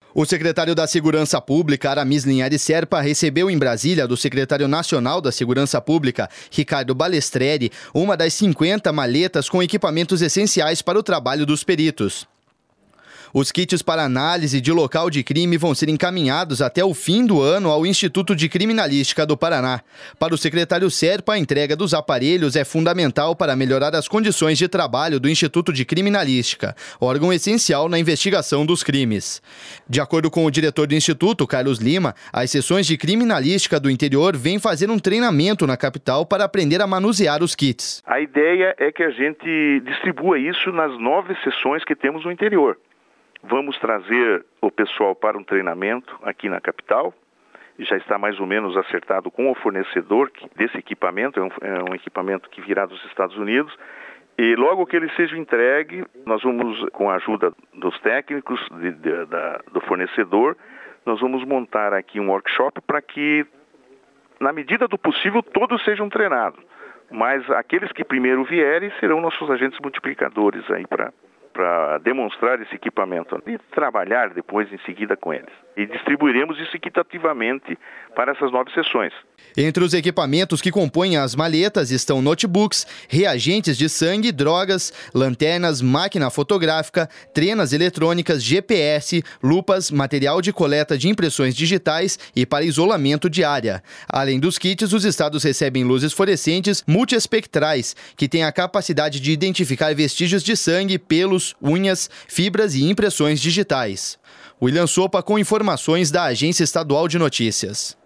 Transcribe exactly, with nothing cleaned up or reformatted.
O secretário da Segurança Pública, Aramis Linhares Serpa, recebeu em Brasília, do secretário nacional da Segurança Pública, Ricardo Balestreri, uma das cinquenta maletas com equipamentos essenciais para o trabalho dos peritos. Os kits para análise de local de crime vão ser encaminhados até o fim do ano ao Instituto de Criminalística do Paraná. Para o secretário Serpa, a entrega dos aparelhos é fundamental para melhorar as condições de trabalho do Instituto de Criminalística, órgão essencial na investigação dos crimes. De acordo com o diretor do Instituto, Carlos Lima, as seções de criminalística do interior vêm fazer um treinamento na capital para aprender a manusear os kits. A ideia é que a gente distribua isso nas nove seções que temos no interior. Vamos trazer o pessoal para um treinamento aqui na capital. Já está mais ou menos acertado com o fornecedor desse equipamento. É um, é um equipamento que virá dos Estados Unidos. E logo que ele seja entregue, nós vamos, com a ajuda dos técnicos, de, de, da, do fornecedor, nós vamos montar aqui um workshop para que, na medida do possível, todos sejam treinados. Mas aqueles que primeiro vierem serão nossos agentes multiplicadores aí para... para demonstrar esse equipamento e trabalhar depois em seguida com eles. E distribuiremos isso equitativamente para essas nove sessões. Entre os equipamentos que compõem as maletas estão notebooks, reagentes de sangue, drogas, lanternas, máquina fotográfica, trenas eletrônicas, G P S, lupas, material de coleta de impressões digitais e para isolamento de área. Além dos kits, os estados recebem luzes fluorescentes multiespectrais, que têm a capacidade de identificar vestígios de sangue, pelos, unhas, fibras e impressões digitais. William Sopa com informações da Agência Estadual de Notícias.